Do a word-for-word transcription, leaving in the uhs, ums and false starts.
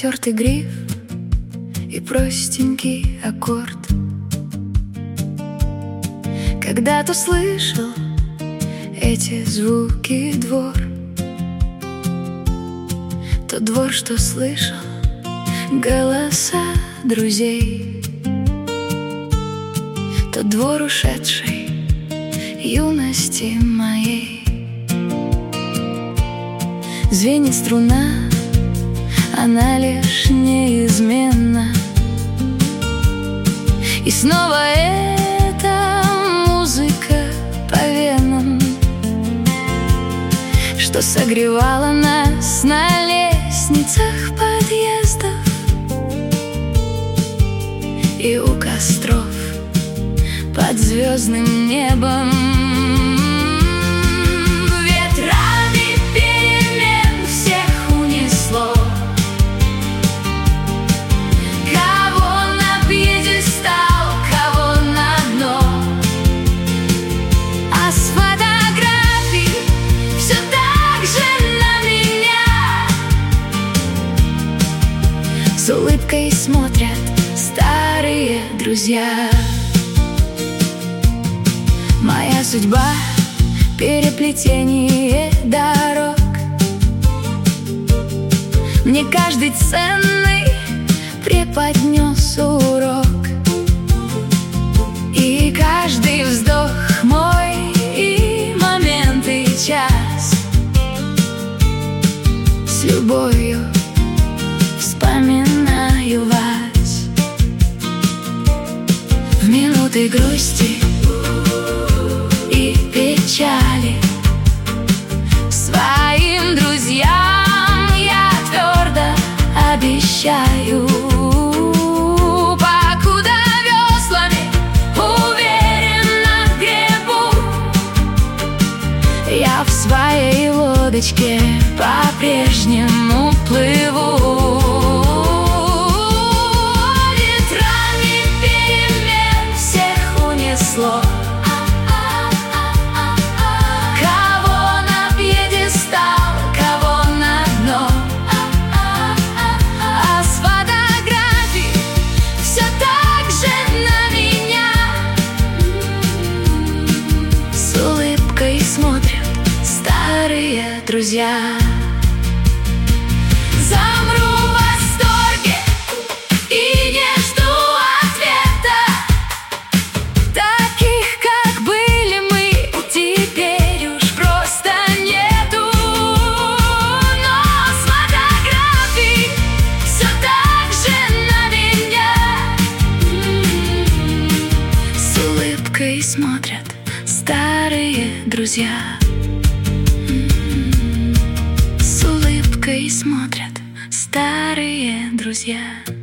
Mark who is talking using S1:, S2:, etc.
S1: потертый гриф и простенький аккорд. Когда-то слышал эти звуки двор, тот двор, что слышал голоса друзей, тот двор ушедшей юности моей. Звенит струна, она лишь неизменна, и снова эта музыка по венам, что согревала нас на лестницах подъездов и у костров под звездным небом. Ветрами перемен всех унесло, кого на пьедестал, кого на дно. А с фотографий все так же на меня с улыбкой смотрят старые друзья. Моя судьба — переплетение дорог. Мне каждый ценный преподнес урок, и каждый вздох мой, и момент, и час с любовью вспоминаю вас. В минуты грусти и печали своим друзьям я твердо обещаю, покуда веслами уверенно гребу, я в своей лодочке по-прежнему плыву. Ветрами перемен всех унесло, смотрят старые друзья. Замру в восторге и не жду ответа. Таких, как были мы, теперь уж просто нету. Но с фотографий все так же на меня с улыбкой смотрят старые друзья. С улыбкой смотрят старые друзья.